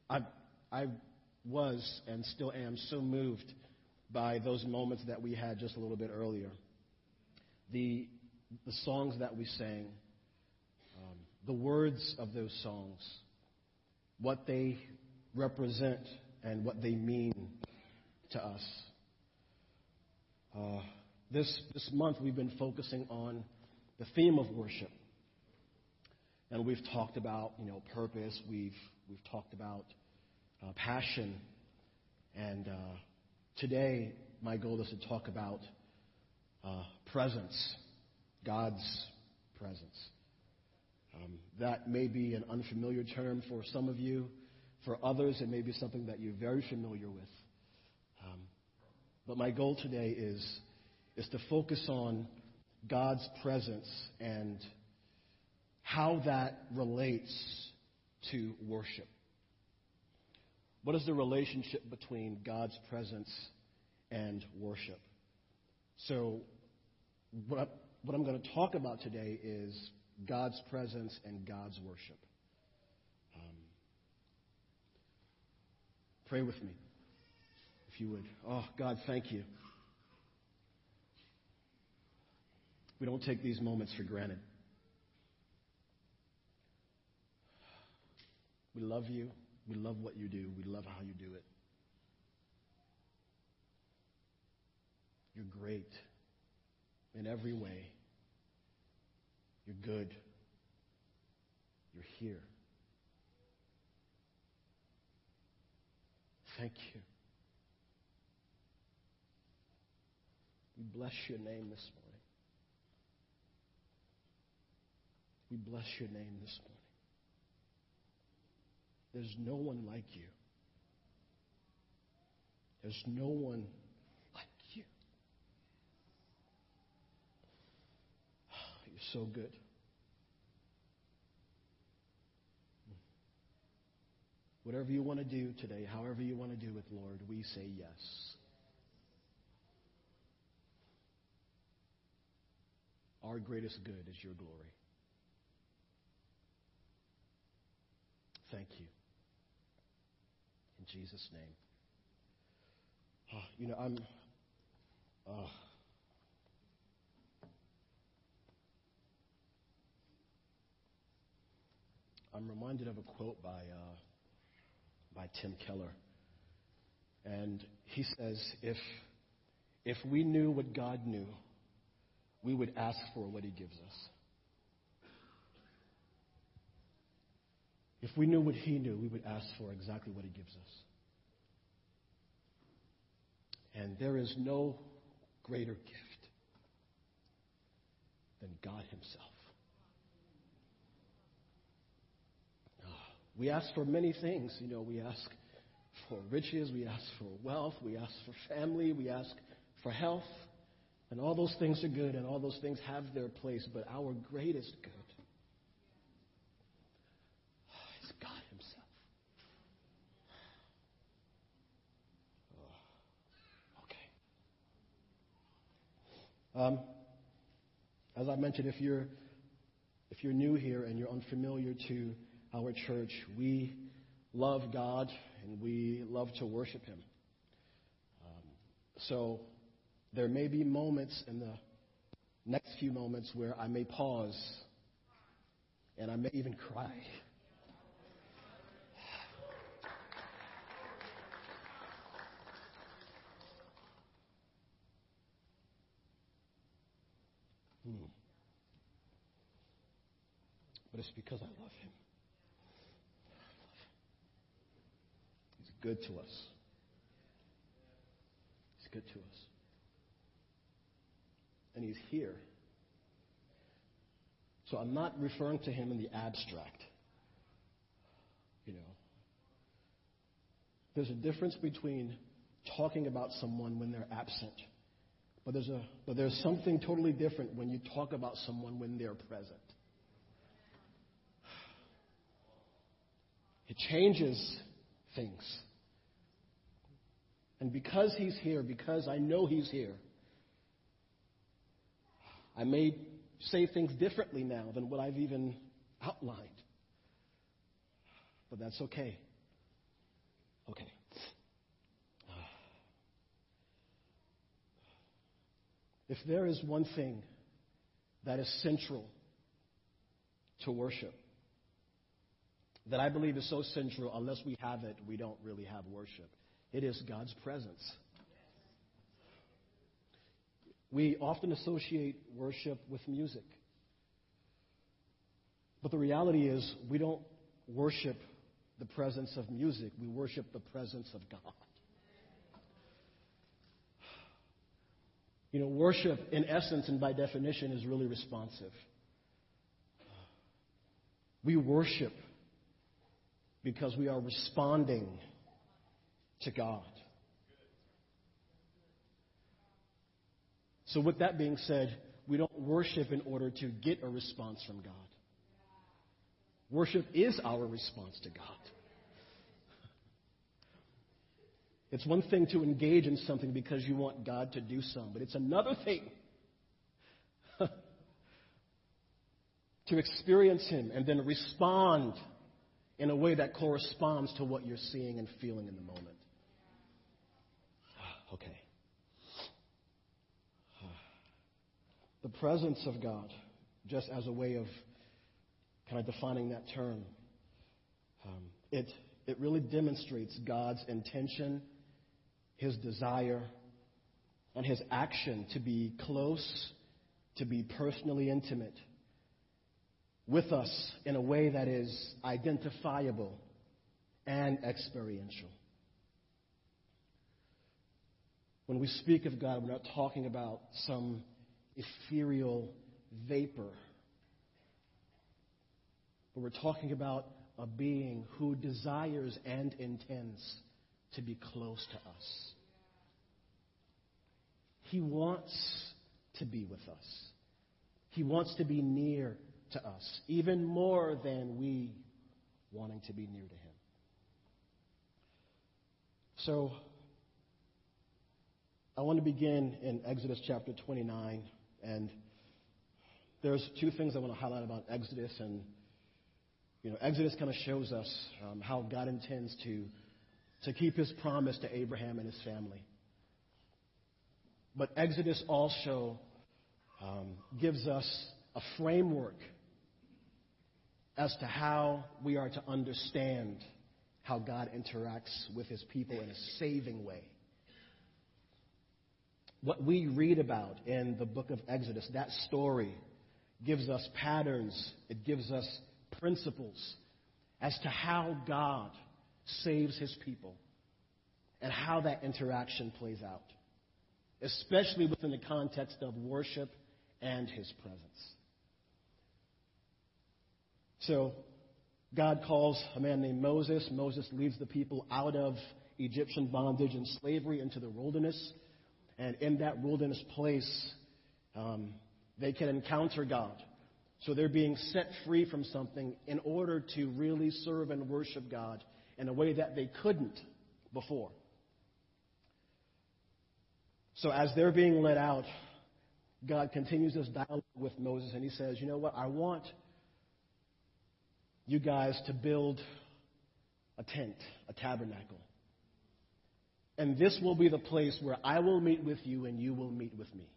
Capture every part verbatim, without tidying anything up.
I, I was and still am so moved by those moments that we had just a little bit earlier. The, the songs that we sang, um, the words of those songs, what they represent and what they mean to us. Uh, this, this month we've been focusing on the theme of worship. And we've talked about, you know, purpose. We've, we've talked about uh, passion. And uh, today my goal is to talk about uh, presence, God's presence. Um, that may be an unfamiliar term for some of you. For others, it may be something that you're very familiar with. Um, but my goal today is, is to focus on God's presence and how that relates to worship. What is the relationship between God's presence and worship? So what, I, what I'm going to talk about today is God's presence and God's worship. Um, pray with me, if you would. Oh, God, thank you. We don't take these moments for granted. We love you. We love what you do. We love how you do it. You're great in every way. You're good. You're here. Thank you. We bless your name this morning. We bless your name this morning. There's no one like you. There's no one like you. You're so good. Whatever you want to do today, however you want to do it, Lord, we say yes. Our greatest good is your glory. Thank you. In Jesus' name. Oh, you know, I'm... Uh, I'm reminded of a quote by uh, by Tim Keller. And he says, if if we knew what God knew, we would ask for what he gives us. If we knew what he knew, we would ask for exactly what he gives us. And there is no greater gift than God himself. We ask for many things. You know, we ask for riches, we ask for wealth, we ask for family, we ask for health. And all those things are good, and all those things have their place. But our greatest good is God himself. Oh, okay. Um, as I mentioned, if you're if you're new here and you're unfamiliar to our church, we love God and we love to worship him. Um, so there may be moments in the next few moments where I may pause and I may even cry. Hmm. But it's because I love him. He's good to us. He's good to us. And he's here. So I'm not referring to him in the abstract. You know, there's a difference between talking about someone when they're absent, but there's a but there's something totally different when you talk about someone when they're present. It changes things. And because he's here, because I know he's here, I may say things differently now than what I've even outlined. But that's okay. If there is one thing that is central to worship, that I believe is so central, unless we have it, we don't really have worship, it is God's presence. We often associate worship with music. But the reality is, we don't worship the presence of music. We worship the presence of God. You know, worship, in essence and by definition, is really responsive. We worship because we are responding to God. So with that being said, we don't worship in order to get a response from God. Worship is our response to God. It's one thing to engage in something because you want God to do something, but it's another thing to experience Him and then respond in a way that corresponds to what you're seeing and feeling in the moment. Okay. The presence of God, just as a way of kind of defining that term, um, it, it really demonstrates God's intention, His desire, and His action to be close, to be personally intimate with us in a way that is identifiable and experiential. When we speak of God, we're not talking about some ethereal vapor, but we're talking about a being who desires and intends to be close to us. He wants to be with us. He wants to be near to us, even more than we wanting to be near to Him. So, I want to begin in Exodus chapter twenty-nine, and there's two things I want to highlight about Exodus. And, you know, Exodus kind of shows us um, how God intends to, to keep His promise to Abraham and his family. But Exodus also um, gives us a framework as to how we are to understand how God interacts with His people in a saving way. What we read about in the book of Exodus, that story, gives us patterns, it gives us principles as to how God saves His people and how that interaction plays out, especially within the context of worship and His presence. So, God calls a man named Moses. Moses leads the people out of Egyptian bondage and slavery into the wilderness. And in that wilderness place, um, they can encounter God. So they're being set free from something in order to really serve and worship God in a way that they couldn't before. So as they're being led out, God continues this dialogue with Moses, and He says, you know what, I want you guys to build a tent, a tabernacle. And this will be the place where I will meet with you and you will meet with me.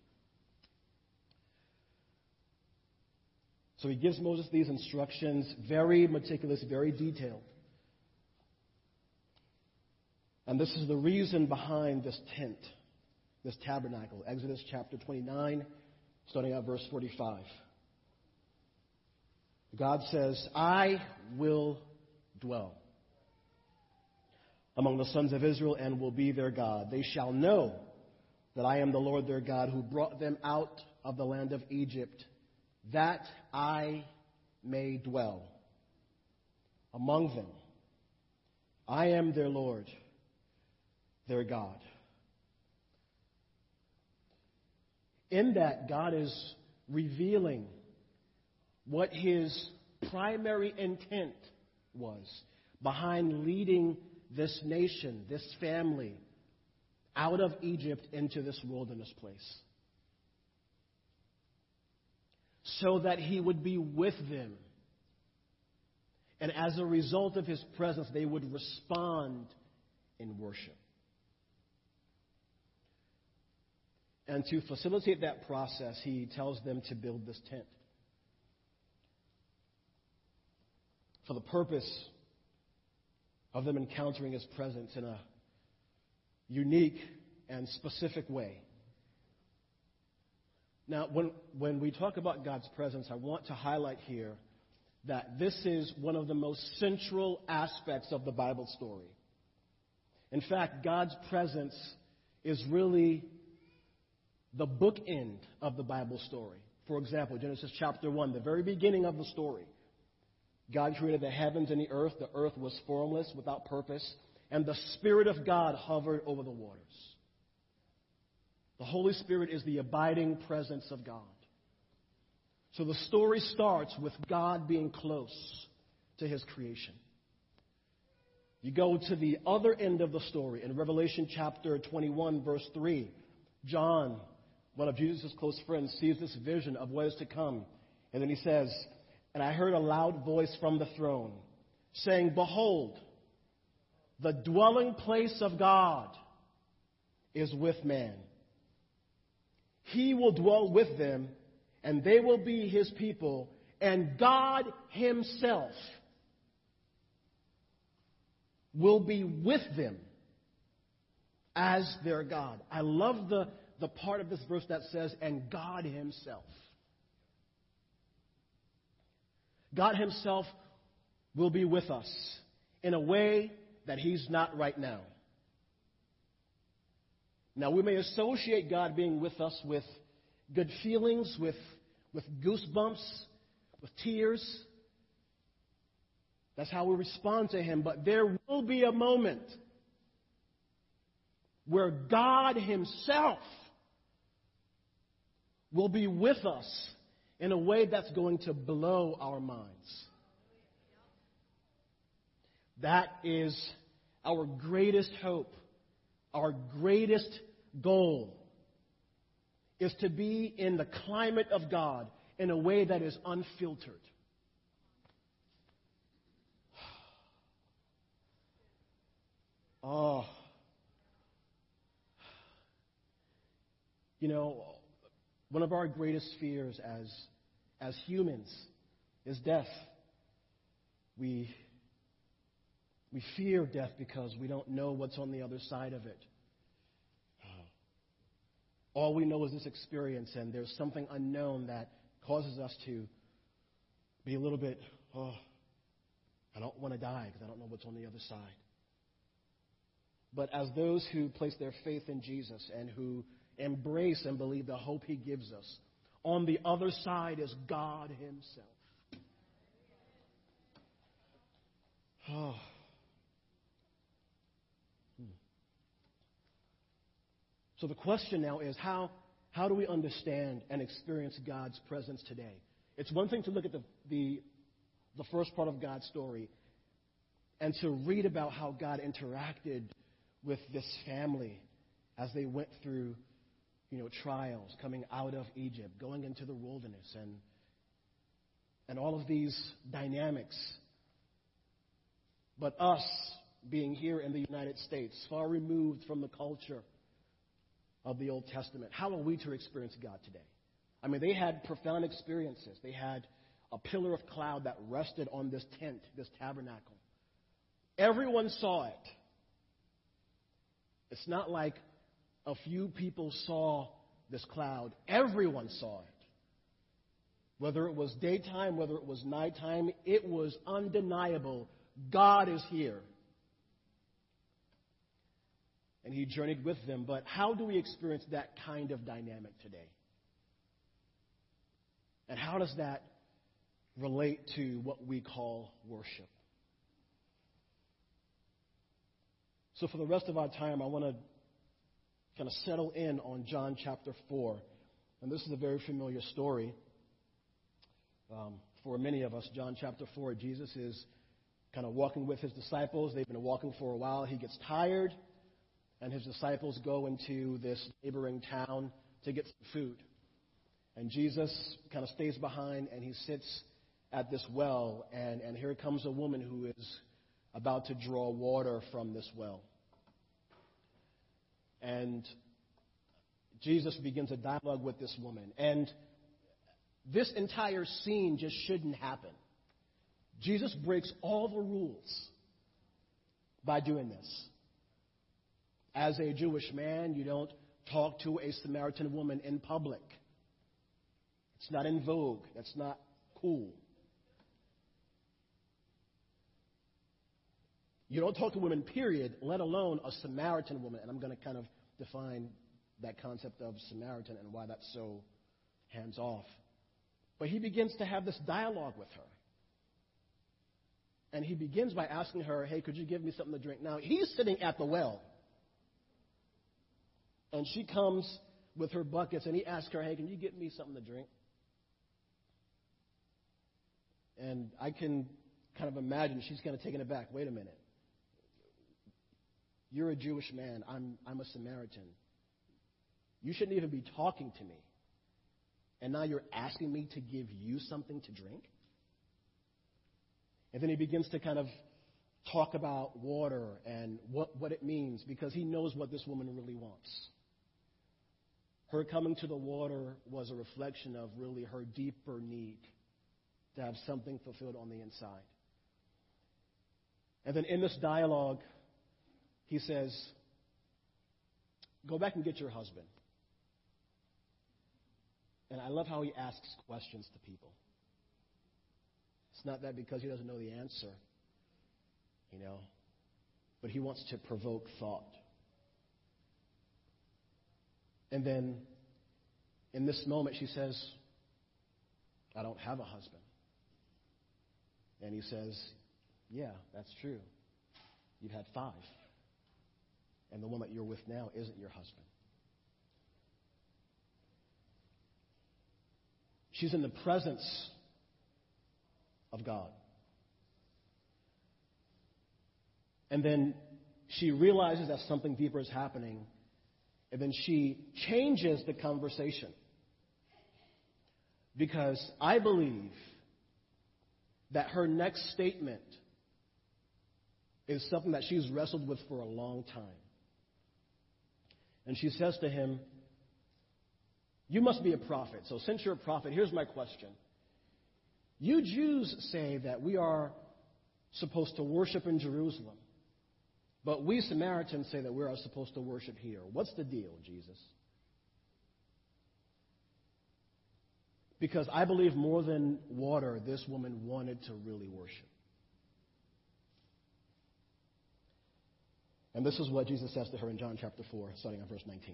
So He gives Moses these instructions, very meticulous, very detailed. And this is the reason behind this tent, this tabernacle. Exodus chapter twenty-nine, starting at verse forty-five. God says, I will dwell among the sons of Israel and will be their God. They shall know that I am the Lord their God who brought them out of the land of Egypt, that I may dwell among them. I am their Lord, their God. In that, God is revealing what His primary intent was behind leading this nation, this family, out of Egypt into this wilderness place. So that He would be with them. And as a result of His presence, they would respond in worship. And to facilitate that process, he tells them to build this tent for the purpose of them encountering his presence in a unique and specific way. Now, when, when we talk about God's presence, I want to highlight here that this is one of the most central aspects of the Bible story. In fact, God's presence is really the bookend of the Bible story. For example, Genesis chapter one, the very beginning of the story. God created the heavens and the earth. The earth was formless, without purpose, and the Spirit of God hovered over the waters. The Holy Spirit is the abiding presence of God. So the story starts with God being close to his creation. You go to the other end of the story in Revelation chapter twenty-one, verse three. John, one of Jesus' close friends, sees this vision of what is to come. And then he says, "And I heard a loud voice from the throne saying, 'Behold, the dwelling place of God is with man. He will dwell with them, and they will be his people, and God himself will be with them as their God.'" I love the, the part of this verse that says, "and God himself." God himself will be with us in a way that he's not right now. Now, we may associate God being with us with good feelings, with, with goosebumps, with tears. That's how we respond to him. But there will be a moment where God himself will be with us in a way that's going to blow our minds. That is our greatest hope, our greatest goal, is to be in the climate of God in a way that is unfiltered. Oh. You know, one of our greatest fears as, as humans is death. We, we fear death because we don't know what's on the other side of it. All we know is this experience, and there's something unknown that causes us to be a little bit, oh, I don't want to die because I don't know what's on the other side. But as those who place their faith in Jesus and who embrace and believe the hope he gives us, on the other side is God himself. Oh. Hmm. So the question now is, how, how do we understand and experience God's presence today? It's one thing to look at the, the, the first part of God's story and to read about how God interacted with this family as they went through, you know, trials, coming out of Egypt, going into the wilderness, and and all of these dynamics. But us being here in the United States, far removed from the culture of the Old Testament, how are we to experience God today? I mean, they had profound experiences. They had a pillar of cloud that rested on this tent, this tabernacle. Everyone saw it. It's not like a few people saw this cloud. Everyone saw it. Whether it was daytime, whether it was nighttime, it was undeniable. God is here. And he journeyed with them. But how do we experience that kind of dynamic today? And how does that relate to what we call worship? So for the rest of our time, I want to kind of settle in on John chapter four. And this is a very familiar story. Um, for many of us, John chapter four, Jesus is kind of walking with his disciples. They've been walking for a while. He gets tired, and his disciples go into this neighboring town to get some food. And Jesus kind of stays behind, and he sits at this well, and, and here comes a woman who is about to draw water from this well. And Jesus begins a dialogue with this woman. And this entire scene just shouldn't happen. Jesus breaks all the rules by doing this. As a Jewish man, you don't talk to a Samaritan woman in public. It's not in vogue. That's not cool. You don't talk to women, period, let alone a Samaritan woman. And I'm going to kind of define that concept of Samaritan and why that's so hands-off. But he begins to have this dialogue with her. And he begins by asking her, hey, could you give me something to drink? Now, he's sitting at the well. And she comes with her buckets, and he asks her, hey, can you get me something to drink? And I can kind of imagine she's kind of taken aback. Wait a minute. You're a Jewish man. I'm, I'm a Samaritan. You shouldn't even be talking to me. And now you're asking me to give you something to drink? And then he begins to kind of talk about water and what, what it means, because he knows what this woman really wants. Her coming to the water was a reflection of really her deeper need to have something fulfilled on the inside. And then in this dialogue, he says, go back and get your husband. And I love how he asks questions to people. It's not that because he doesn't know the answer, you know, but he wants to provoke thought. And then in this moment, she says, I don't have a husband. And he says, yeah, that's true. You've had five. And the one that you're with now isn't your husband. She's in the presence of God. And then she realizes that something deeper is happening. And then she changes the conversation. Because I believe that her next statement is something that she's wrestled with for a long time. And she says to him, you must be a prophet. So since you're a prophet, here's my question. You Jews say that we are supposed to worship in Jerusalem, but we Samaritans say that we are supposed to worship here. What's the deal, Jesus? Because I believe more than water, this woman wanted to really worship. And this is what Jesus says to her in John chapter four, starting on verse nineteen.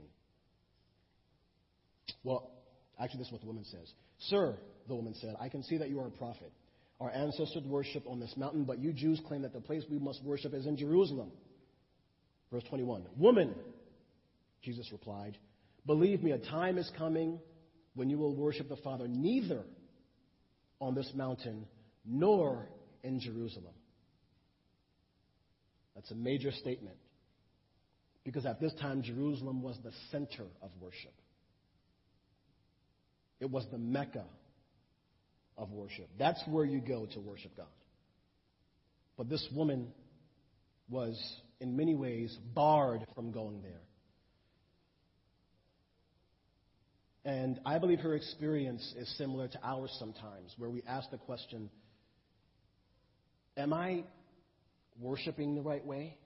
Well, actually, this is what the woman says. Sir, the woman said, I can see that you are a prophet. Our ancestors worship on this mountain, but you Jews claim that the place we must worship is in Jerusalem. Verse twenty-one. Woman, Jesus replied, believe me, a time is coming when you will worship the Father neither on this mountain nor in Jerusalem. That's a major statement. Because at this time, Jerusalem was the center of worship. It was the Mecca of worship. That's where you go to worship God. But this woman was, in many ways, barred from going there. And I believe her experience is similar to ours sometimes, where we ask the question, am I worshiping the right way?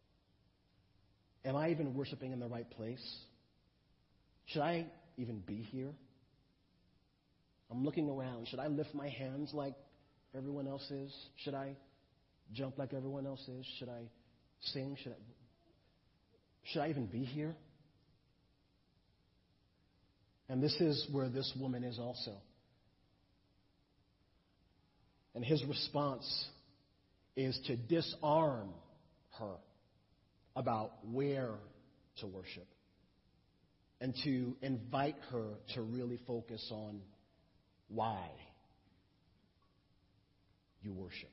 Am I even worshiping in the right place? Should I even be here? I'm looking around. Should I lift my hands like everyone else is? Should I jump like everyone else is? Should I sing? Should I, should I even be here? And this is where this woman is also. And his response is to disarm her about where to worship and to invite her to really focus on why you worship.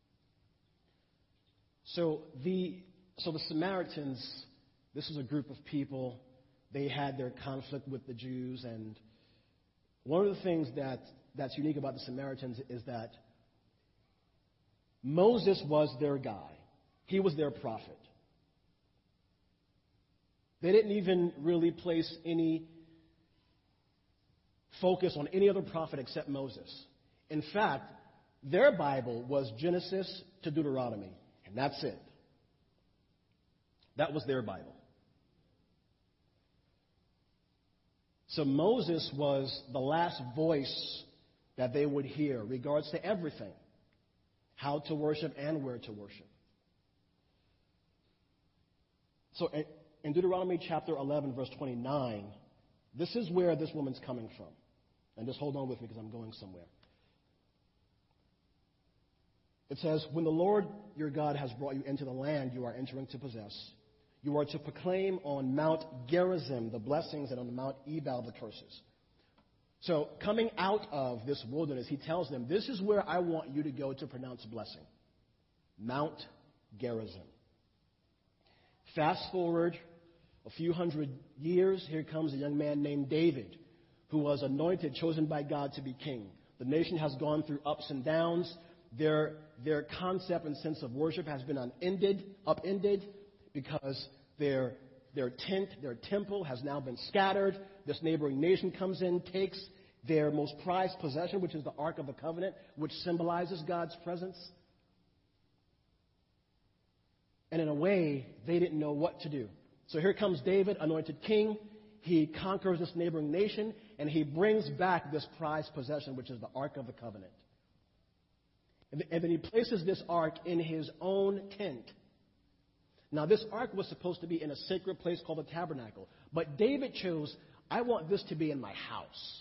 So the so the Samaritans, this was a group of people. They had their conflict with the Jews, and one of the things that, that's unique about the Samaritans is that Moses was their guy. He was their prophet. They didn't even really place any focus on any other prophet except Moses. In fact, their Bible was Genesis to Deuteronomy, and that's it. That was their Bible. So Moses was the last voice that they would hear regards to everything, how to worship and where to worship. So in Deuteronomy chapter eleven, verse twenty-nine, this is where this woman's coming from. And just hold on with me because I'm going somewhere. It says, when the Lord your God has brought you into the land you are entering to possess, you are to proclaim on Mount Gerizim the blessings and on Mount Ebal the curses. So coming out of this wilderness, he tells them, this is where I want you to go to pronounce blessing. Mount Gerizim. Fast forward a few hundred years, here comes a young man named David, who was anointed, chosen by God to be king. The nation has gone through ups and downs. Their, their concept and sense of worship has been unended, upended, because their, their tent, their temple has now been scattered. This neighboring nation comes in, takes their most prized possession, which is the Ark of the Covenant, which symbolizes God's presence. And in a way, they didn't know what to do. So here comes David, anointed king. He conquers this neighboring nation, and he brings back this prized possession, which is the Ark of the Covenant. And then he places this ark in his own tent. Now, this ark was supposed to be in a sacred place called the tabernacle. But David chose, I want this to be in my house.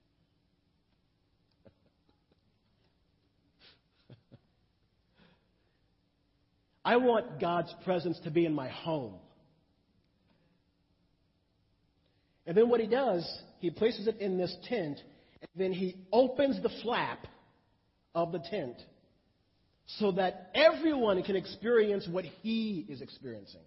I want God's presence to be in my home. And then what he does, he places it in this tent, and then he opens the flap of the tent so that everyone can experience what he is experiencing.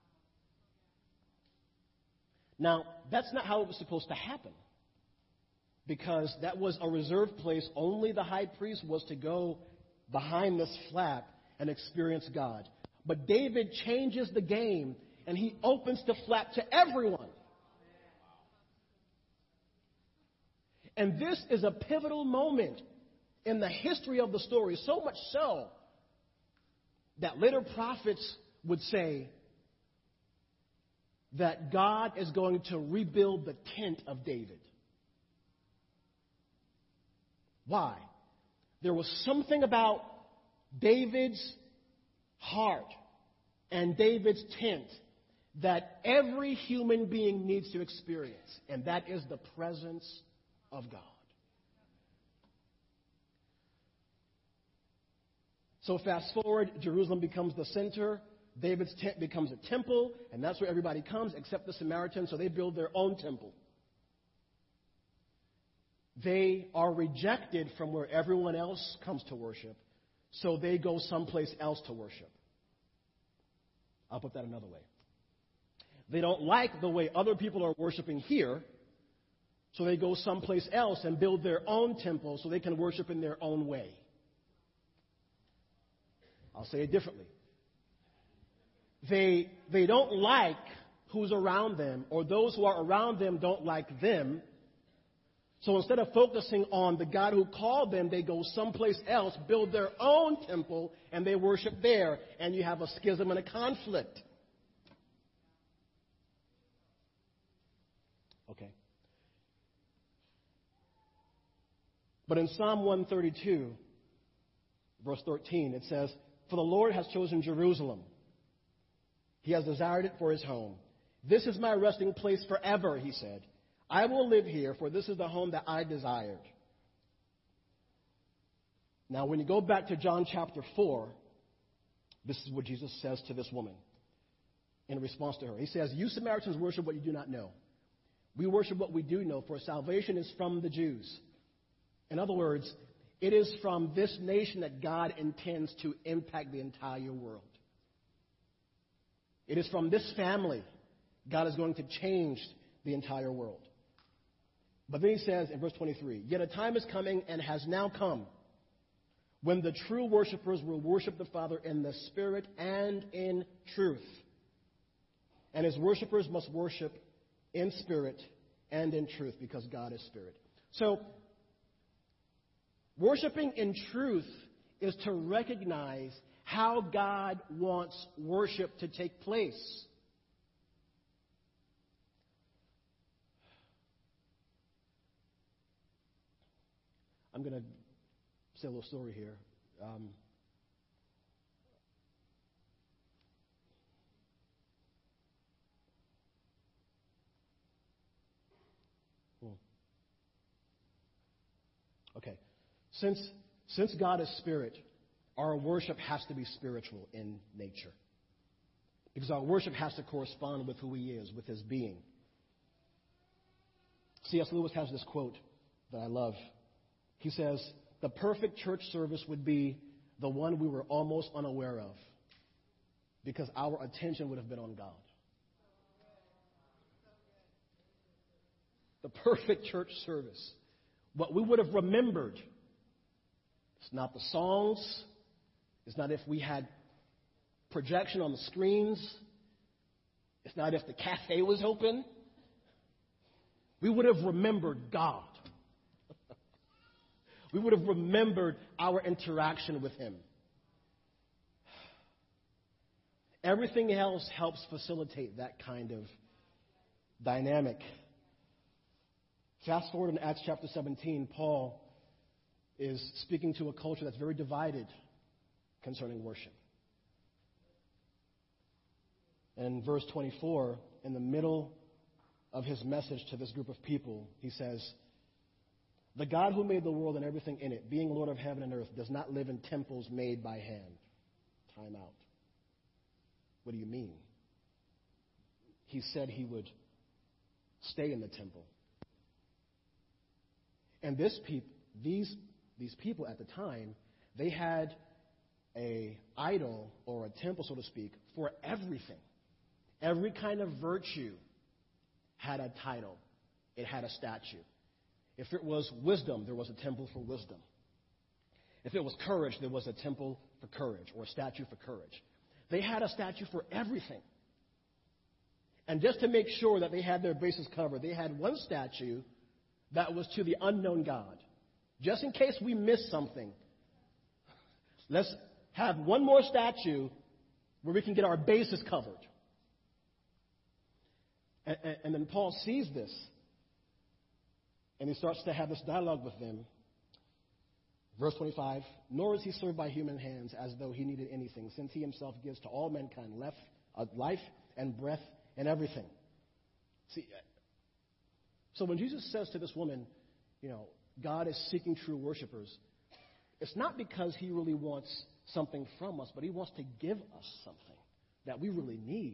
Now, that's not how it was supposed to happen, because that was a reserved place. Only the high priest was to go behind this flap and experience God. But David changes the game, and he opens the flap to everyone. And this is a pivotal moment in the history of the story, so much so that later prophets would say that God is going to rebuild the tent of David. Why? There was something about David's heart and David's tent that every human being needs to experience, and that is the presence of God. So fast forward, Jerusalem becomes the center. David's tent becomes a temple, and that's where everybody comes except the Samaritans, so they build their own temple. They are rejected from where everyone else comes to worship, so they go someplace else to worship. I'll put that another way. They don't like the way other people are worshiping here, so they go someplace else and build their own temple so they can worship in their own way. I'll say it differently. They, they don't like who's around them, or those who are around them don't like them. So instead of focusing on the God who called them, they go someplace else, build their own temple, and they worship there. And you have a schism and a conflict. Okay. But in Psalm one thirty-two, verse thirteen, it says, "For the Lord has chosen Jerusalem. He has desired it for his home. This is my resting place forever," he said. "I will live here, for this is the home that I desired." Now, when you go back to John chapter four, this is what Jesus says to this woman in response to her. He says, "You Samaritans worship what you do not know. We worship what we do know, for salvation is from the Jews." In other words, it is from this nation that God intends to impact the entire world. It is from this family God is going to change the entire world. But then he says in verse twenty-three, "Yet a time is coming and has now come when the true worshipers will worship the Father in the Spirit and in truth. And his worshipers must worship in spirit and in truth, because God is spirit." So, worshiping in truth is to recognize how God wants worship to take place. I'm going to say a little story here. Um, hmm. Okay. Since, since God is spirit, our worship has to be spiritual in nature. Because our worship has to correspond with who he is, with his being. C S Lewis has this quote that I love. He says, the perfect church service would be the one we were almost unaware of, because our attention would have been on God. The perfect church service. What we would have remembered. It's not the songs. It's not if we had projection on the screens. It's not if the cafe was open. We would have remembered God. We would have remembered our interaction with him. Everything else helps facilitate that kind of dynamic. Fast forward in Acts chapter seventeen, Paul is speaking to a culture that's very divided concerning worship. And in verse twenty-four, in the middle of his message to this group of people, he says, the God who made the world and everything in it, being Lord of heaven and earth, does not live in temples made by hand. Time out. What do you mean? He said he would stay in the temple. And this peop- these, these people at the time, they had a idol or a temple, so to speak, for everything. Every kind of virtue had a title. It had a statue. If it was wisdom, there was a temple for wisdom. If it was courage, there was a temple for courage or a statue for courage. They had a statue for everything. And just to make sure that they had their bases covered, they had one statue that was to the unknown God. Just in case we miss something, let's have one more statue where we can get our bases covered. And, and, and then Paul sees this. And he starts to have this dialogue with them. Verse twenty-five, nor is he served by human hands as though he needed anything, since he himself gives to all mankind life, uh, life and breath and everything. See, so when Jesus says to this woman, you know, God is seeking true worshipers, it's not because he really wants something from us, but he wants to give us something that we really need.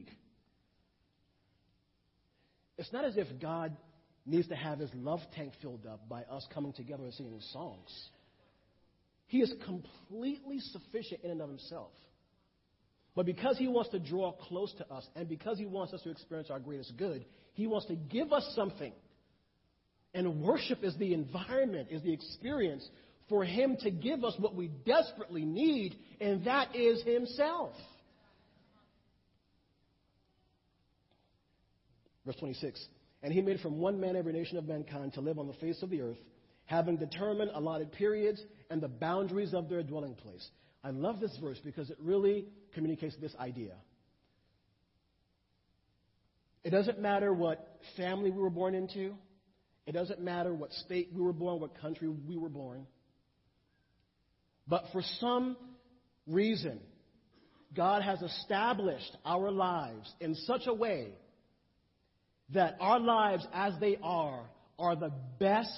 It's not as if God needs to have his love tank filled up by us coming together and singing songs. He is completely sufficient in and of himself. But because he wants to draw close to us, and because he wants us to experience our greatest good, he wants to give us something. And worship is the environment, is the experience for him to give us what we desperately need, and that is himself. Verse twenty-six, and he made from one man every nation of mankind to live on the face of the earth, having determined allotted periods and the boundaries of their dwelling place. I love this verse because it really communicates this idea. It doesn't matter what family we were born into. It doesn't matter what state we were born, what country we were born. But for some reason, God has established our lives in such a way that our lives as they are are the best.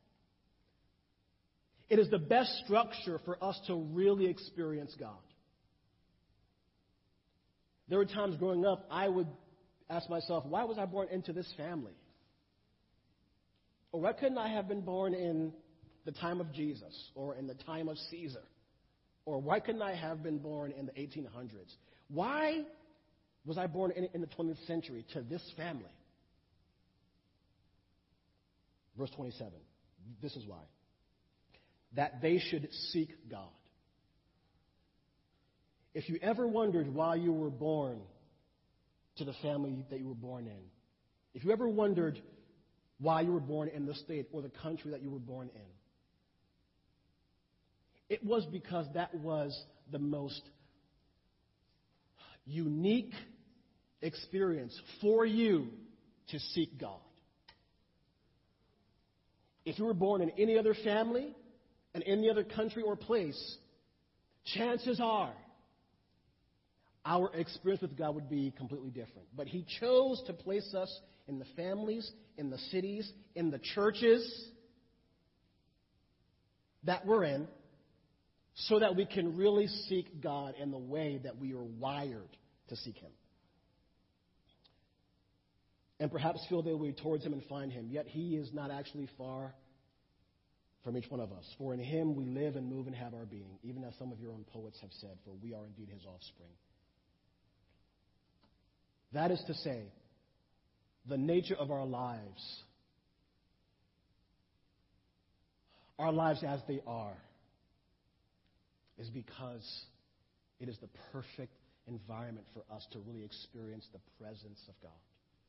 It is the best structure for us to really experience God. There were times growing up I would ask myself, why was I born into this family? Or why couldn't I have been born in the time of Jesus or in the time of Caesar? Or why couldn't I have been born in the eighteen hundreds? Why was I born in, in the twentieth century to this family? Verse twenty-seven, this is why. That they should seek God. If you ever wondered why you were born to the family that you were born in, if you ever wondered why you were born in the state or the country that you were born in. It was because that was the most unique experience for you to seek God. If you were born in any other family, in any other country or place, chances are our experience with God would be completely different. But He chose to place us in the families, in the cities, in the churches that we're in, so that we can really seek God in the way that we are wired to seek Him. And perhaps feel their way towards Him and find Him. Yet He is not actually far from each one of us. For in Him we live and move and have our being, even as some of your own poets have said, for we are indeed His offspring. That is to say, the nature of our lives, our lives as they are, is because it is the perfect environment for us to really experience the presence of God.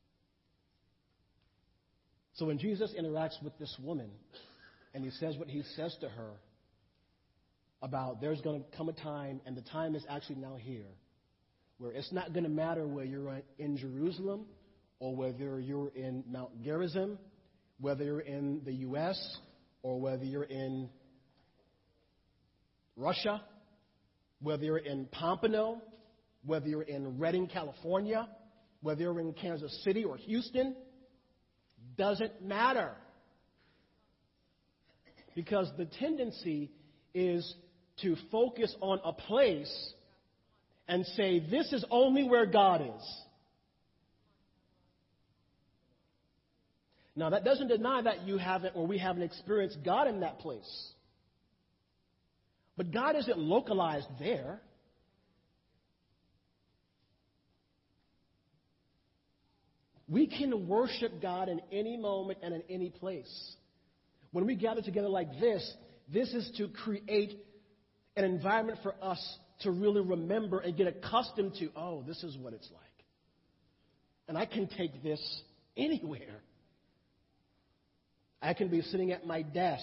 So when Jesus interacts with this woman, and He says what He says to her about there's going to come a time, and the time is actually now here, where it's not going to matter whether you're in Jerusalem or whether you're in Mount Gerizim, whether you're in the U S or whether you're in Russia, whether you're in Pompano, whether you're in Redding, California, whether you're in Kansas City or Houston, doesn't matter. Because the tendency is to focus on a place and say, this is only where God is. Now, that doesn't deny that you haven't or we haven't experienced God in that place. But God isn't localized there. We can worship God in any moment and in any place. When we gather together like this, this is to create an environment for us to really remember and get accustomed to, oh, this is what it's like. And I can take this anywhere. I can be sitting at my desk.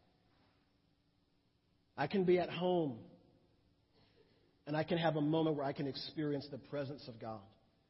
I can be at home. And I can have a moment where I can experience the presence of God.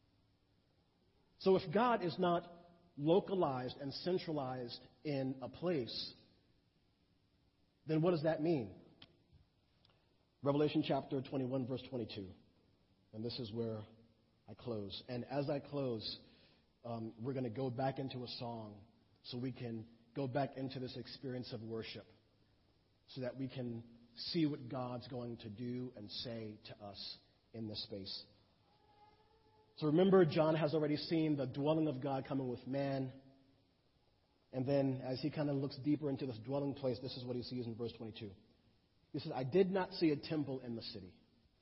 So if God is not localized and centralized in a place, then what does that mean? Revelation chapter twenty-one, verse twenty-two. And this is where I close. And as I close, um, we're going to go back into a song so we can go back into this experience of worship so that we can see what God's going to do and say to us in this space. So remember, John has already seen the dwelling of God coming with man. And then as he kind of looks deeper into this dwelling place, this is what he sees in verse twenty-two. He says, I did not see a temple in the city,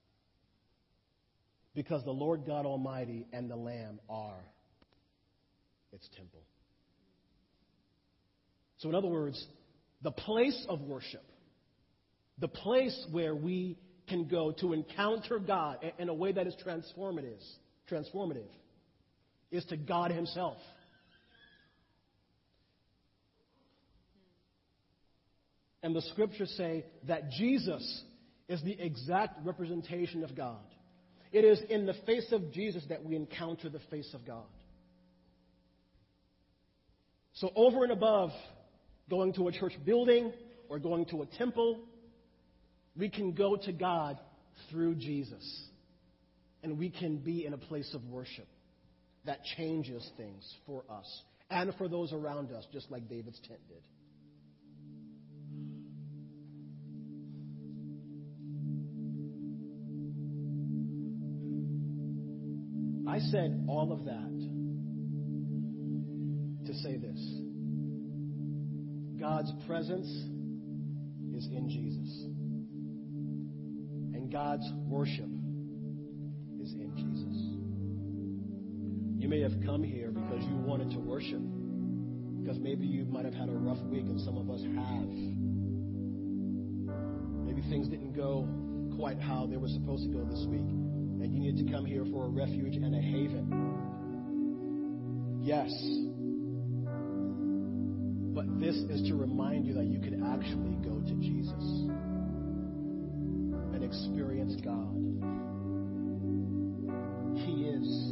because the Lord God Almighty and the Lamb are its temple. So in other words, the place of worship, the place where we can go to encounter God in a way that is transformative, transformative, is to God Himself. And the scriptures say that Jesus is the exact representation of God. It is in the face of Jesus that we encounter the face of God. So over and above going to a church building or going to a temple, we can go to God through Jesus. And we can be in a place of worship that changes things for us and for those around us, just like David's tent did. I said all of that to say this. God's presence is in Jesus. And God's worship is in Jesus. You may have come here because you wanted to worship. Because maybe you might have had a rough week, and some of us have. Maybe things didn't go quite how they were supposed to go this week. And you need to come here for a refuge and a haven. Yes. But this is to remind you that you can actually go to Jesus and experience God. He is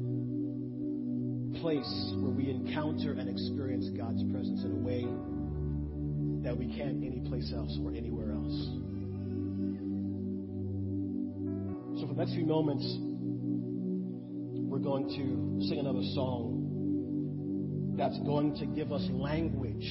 a place where we encounter and experience God's presence in a way that we can't anyplace else or anywhere else. So for the next few moments, we're going to sing another song that's going to give us language.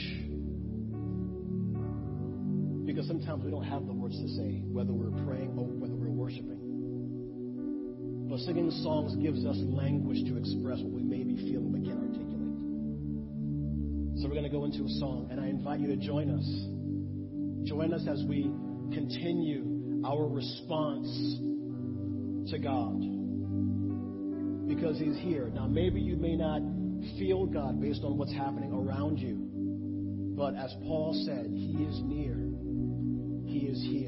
Because sometimes we don't have the words to say, whether we're praying or whether we're worshiping. But singing songs gives us language to express what we may be feeling but can't articulate. So we're going to go into a song, and I invite you to join us. Join us as we continue our response to God. Because He's here. Now, maybe you may not feel God based on what's happening around you. But as Paul said, He is near. He is here.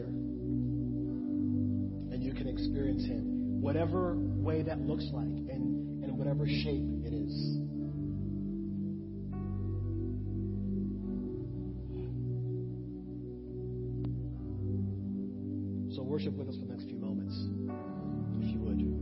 And you can experience Him, whatever way that looks like, and in whatever shape it is. So worship with us for the next few moments, if you would.